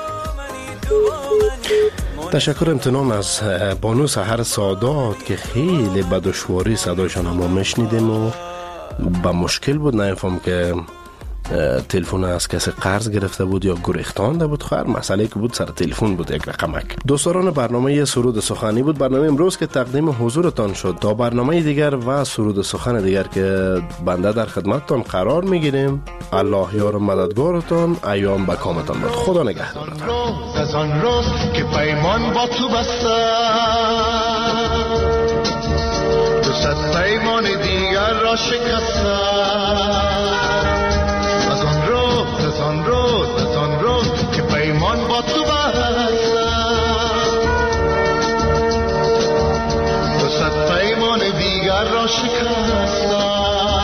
تشکر امتنان از بانو سهر سادات که خیلی به دشواری صدایشان ما میشنیدیم و با مشکل بود نفهم که تلفن از کسی قرض گرفته بود یا گریختانده بود، خیر مسئله که بود سر تلفن بود یک رقمک. دوستان برنامه سرود سخنی بود برنامه امروز که تقدیم حضورتان شد. تا برنامه دیگر و سرود سخن دیگر که بنده در خدمتتان قرار میگیریم. الله یار مددگارتان، ایام به کامتان باد. خدا نگهدارتان. از آن روز که پیمان با تو بستم، دو صد پیمان دیگر را شکستم. از آن روز از آن روز از آن روز که پیمان با تو بستم، دو صد پیمان دیگر را شکستم.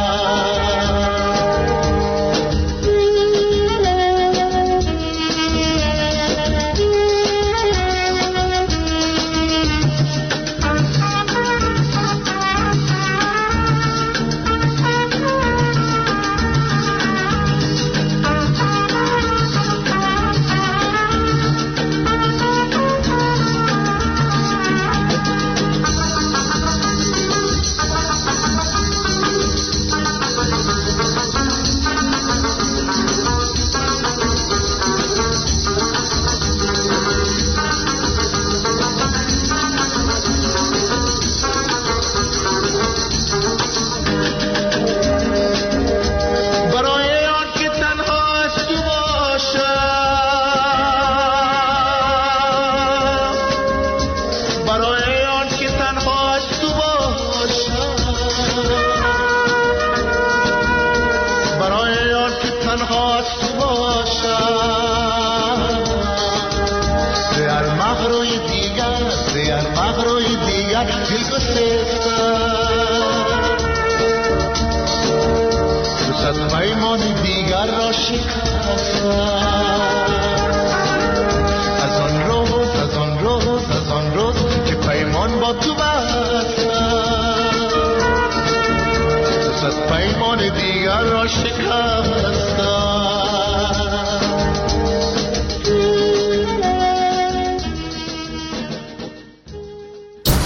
از آن روز از آن روز از آن روز که پیمان با تو بستم، دو صد پیمان دیگر را شکستم.